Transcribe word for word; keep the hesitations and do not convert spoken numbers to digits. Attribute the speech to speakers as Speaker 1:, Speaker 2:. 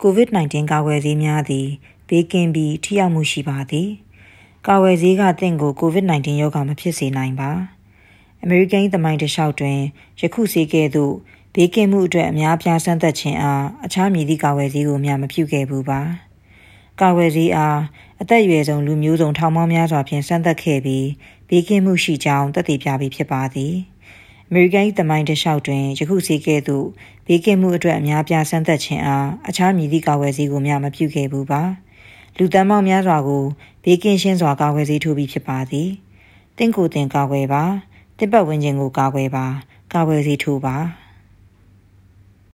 Speaker 1: COVID nineteen ကာကွယ်ဆေးများသည်ဘေးကင်းပြီးထိရောက်မှုရှိပါသည်ကာကွယ်ဆေးကတင့်ကို COVID nineteen ရောဂါမဖြစ်စေနိုင်ပါအမေရိကန်သမိုင်းတစ်လျှောက်တွင်ယခုဆေးကဲ့သို့ဘေးကင်းမှုအတွက်အများပြားစမ်းသပ်ခြင်းအားအခြားမည်သည့်ကာကွယ်ဆေးကိုမျှမပြုခဲ့ဘူးပါကာကွယ်ဆေးအားအသက်အရွယ်ဆုံးလူမျိုးစုံထောင်ပေါင်းများစွာဖြင့်စမ်းသပ်ခဲ့ပြီးဘေးကင်းမှုရှိကြောင်းသက်သေပြပြီးဖြစ်ပါသည်အမေရိကန်သမိုင်းတစ်လျှောက်တွင်ယခုဆေးကဲ့သို့ဘေးကင်းမှုအတွက်အများပြားစမ်းသပ်ခြင်းအားအခြားမည်သည့်ကာကွယ်ဆေးကိုမျှမပြုခဲ့ဘူးပါလူသန်းပေါင်းများစွာကိုဘေးကင်းရှင်းစွာကာကွယ်ဆေးထိုးပြီးဖြစ်ပါသည်တင့်ကိုယ်တင်ကာကွယ်ပါတစ်ပတ်ဝန်းကျင်ကိုကာကွယ်ပါကာကွယ်ဆေးထိုးပါ